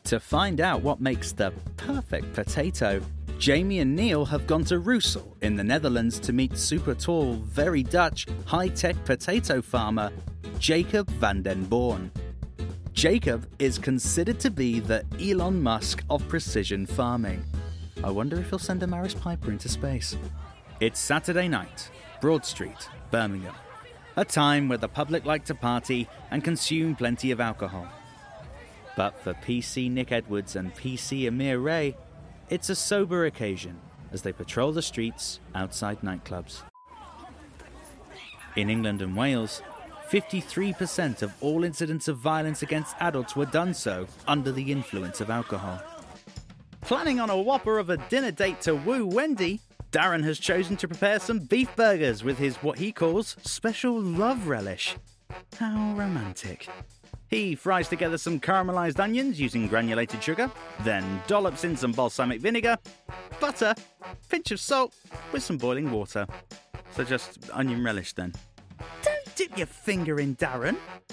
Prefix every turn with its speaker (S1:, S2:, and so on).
S1: To find out what makes the perfect potato, Jamie and Neil have gone to Roesel in the Netherlands to meet super tall, very Dutch, high-tech potato farmer Jacob van den Born. Jacob is considered to be the Elon Musk of precision farming. I wonder if he'll send a Maris Piper into space. It's Saturday night, Broad Street, Birmingham. A time where the public like to party and consume plenty of alcohol. But for PC Nick Edwards and PC Amir Ray, it's a sober occasion as they patrol the streets outside nightclubs. In England and Wales, 53% of all incidents of violence against adults were done so under the influence of alcohol. Planning on a whopper of a dinner date to woo Wendy, Darren has chosen to prepare some beef burgers with his what he calls special love relish. How romantic. He fries together some caramelised onions using granulated sugar, then dollops in some balsamic vinegar, butter, pinch of salt with some boiling water. So just onion relish then. Don't dip your finger in, Darren.